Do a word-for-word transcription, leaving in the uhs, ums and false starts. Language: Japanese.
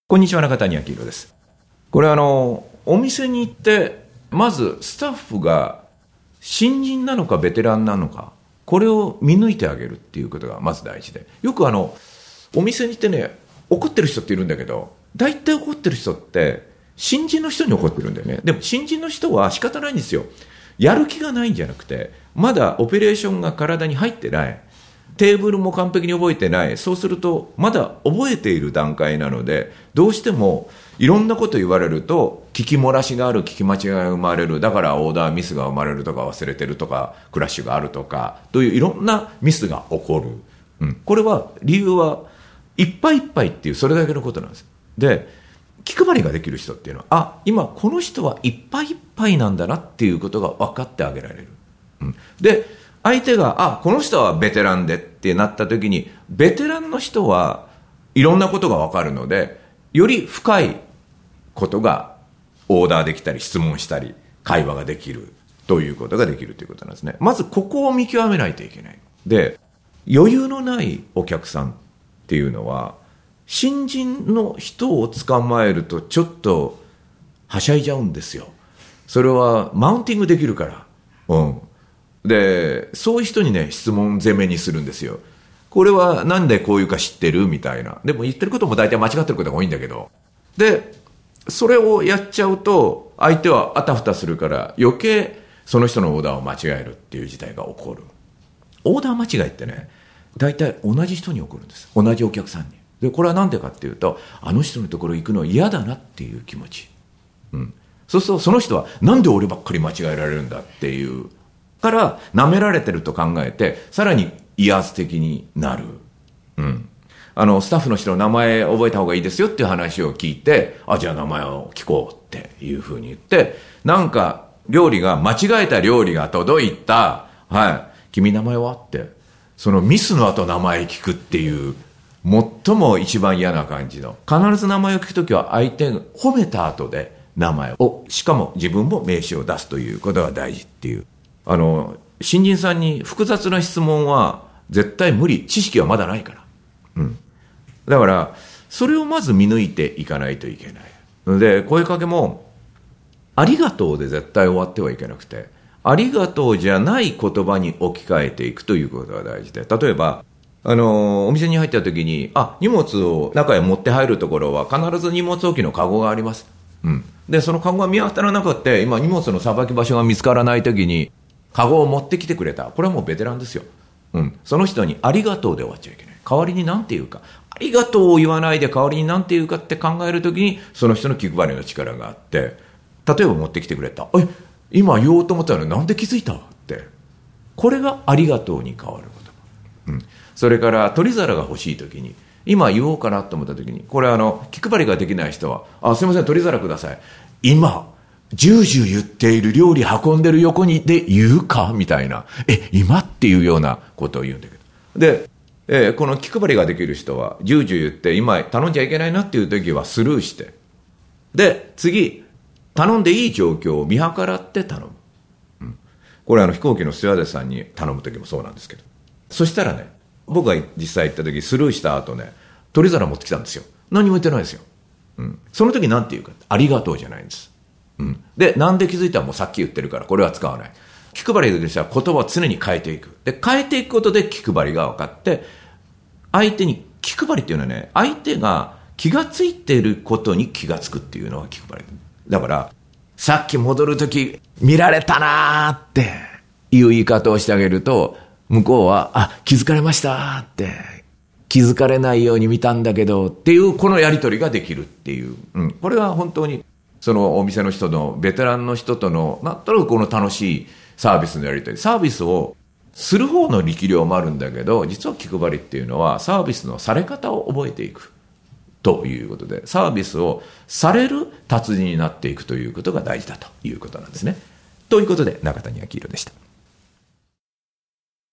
こんにちは、中谷明宏です。これあのお店に行ってまずスタッフが新人なのかベテランなのか、これを見抜いてあげるっていうことがまず大事で、よくあのお店に行ってね、怒ってる人っているんだけど、大体怒ってる人って新人の人に怒ってるんだよね。でも新人の人は仕方ないんですよ。やる気がないんじゃなくて、まだオペレーションが体に入ってない、テーブルも完璧に覚えてない。そうするとまだ覚えている段階なので、どうしてもいろんなこと言われると聞き漏らしがある、聞き間違いが生まれる、だからオーダーミスが生まれるとか、忘れてるとか、クラッシュがあるとかといういろんなミスが起こる、うん、これは理由はいっぱいいっぱいっていう、それだけのことなんです。で、気配りができる人っていうのは、あ、今この人はいっぱいいっぱいなんだなっていうことが分かってあげられる、うん、で相手が、あ、この人はベテランでってなった時に、ベテランの人はいろんなことが分かるので、より深いことがオーダーできたり、質問したり、会話ができるということができるということなんですね。まずここを見極めないといけない。で、余裕のないお客さんっていうのは、新人の人を捕まえるとちょっとはしゃいじゃうんですよ。それはマウンティングできるから。うん。で、そういう人にね、質問攻めにするんですよ。これはなんでこういうか知ってるみたいな。でも言ってることも大体間違ってることが多いんだけど。で、それをやっちゃうと、相手はあたふたするから余計その人のオーダーを間違えるっていう事態が起こる。オーダー間違いってね、大体同じ人に起こるんです。同じお客さんに。で、これはなんでかっていうと、あの人のところ行くの嫌だなっていう気持ち。うん。そうするとその人はなんで俺ばっかり間違えられるんだっていうから舐められてると考えて、さらに威圧的になる、うん、あのスタッフの人の名前覚えた方がいいですよっていう話を聞いて、あ、じゃあ名前を聞こうっていうふうに言って、なんか料理が間違えた料理が届いた、はい、君名前はって、そのミスの後名前聞くっていう最も一番嫌な感じの、必ず名前を聞くときは相手が褒めた後で名前を、しかも自分も名刺を出すということが大事っていう。あの新人さんに複雑な質問は絶対無理。知識はまだないから、うん、だからそれをまず見抜いていかないといけないので、声かけもありがとうで絶対終わってはいけなくて、ありがとうじゃない言葉に置き換えていくということが大事で、例えばあのお店に入った時に、あ、荷物を中へ持って入るところは必ず荷物置きのカゴがあります、うん、でそのカゴが見当たらなくて、今荷物のさばき場所が見つからない時にカゴを持ってきてくれた。これはもうベテランですよ、うん、その人にありがとうで終わっちゃいけない。代わりに何て言うか、ありがとうを言わないで代わりに何て言うかって考えるときに、その人の気配りの力があって、例えば持ってきてくれた、え、今言おうと思ったのになんで気づいたって、これがありがとうに変わる言葉、うん、それから取り皿が欲しいときに、今言おうかなと思ったときに、これあの気配りができない人は、あ、すいません取り皿ください、今ジュージュー言っている料理運んでる横にで言うかみたいな、え、今っていうようなことを言うんだけど、で、えー、この気配りができる人はジュージュー言って今頼んじゃいけないなっていう時はスルーして、で次頼んでいい状況を見計らって頼む、うん、これあの飛行機のスチュワーデスさんに頼む時もそうなんですけど、そしたらね、僕が実際行った時スルーした後ね、取り皿持ってきたんですよ。何も言ってないですよ、うん、その時何て言うか、ありがとうじゃないんです、うん、で、なんで気づいたらもうさっき言ってるからこれは使わない。気配りでしたら言葉を常に変えていく。で、変えていくことで気配りが分かって、相手に、気配りっていうのはね、相手が気がついていることに気がつくっていうのが気配りだから、さっき戻るとき見られたなーっていう言い方をしてあげると、向こうは、あ、気づかれましたって、気づかれないように見たんだけどっていう、このやり取りができるっていう、うん、これは本当にそのお店の人のベテランの人とのなんとなくこの楽しいサービスのやり取り、サービスをする方の力量もあるんだけど、実は気配りっていうのはサービスのされ方を覚えていくということで、サービスをされる達人になっていくということが大事だということなんですね。ということで中谷明宏でした。